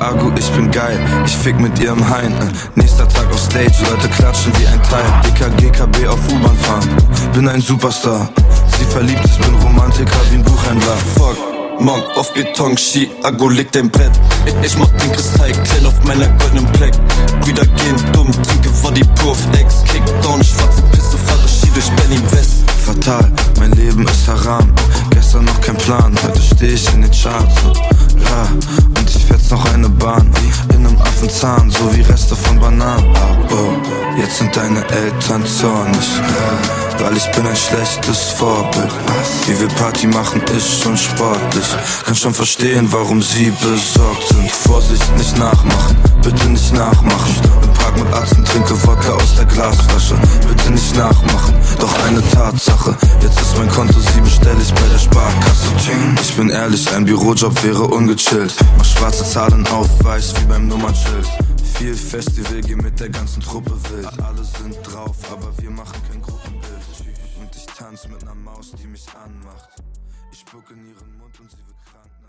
Agu, ich bin geil, ich fick mit ihr im Hain. Nächster Tag auf Stage, Leute klatschen wie ein Teil. DKGKB auf U-Bahn fahren, bin ein Superstar. Sie verliebt, ich bin Romantiker wie ein Buchhändler. Fuck, Monk auf Beton, Ski, Agu legt dein Brett. Ich mach den Kristall klein auf meiner goldenen Black. Brüder gehen dumm, trinke Body Proof X. Kickdown, schwarze Piste, fahre Ski durch Berlin West. Fatal, mein Leben ist Haram. Gestern noch kein Plan, heute steh ich in den Charts. Ja, und ich fetz noch eine Bahn wie in einem Affenzahn, so wie Reste von Bananen. Aber jetzt sind deine Eltern zornig, ja, weil ich bin ein schlechtes Vorbild. Wie wir Party machen ist schon sportlich. Kann schon verstehen, warum sie besorgt sind. Vorsicht, nicht nachmachen, bitte nicht nachmachen. Im Park mit Arzten, trinke Wodka aus der Glasflasche. Bitte nicht nachmachen, doch eine Tatsache. Jetzt ist mein Konto 7 stellig bei der Sparkasse. Ich bin ehrlich, ein Bürojob wäre ungechillt. Mach schwarze Zahlen auf weiß wie beim Nummernschild. Viel Festival, geh mit der ganzen Truppe wild. Alle sind drauf, aber wir machen kein Gruppenbild. Und ich tanz mit ner Maus, die mich anmacht. Ich spuck in ihren Mund und sie wird krank.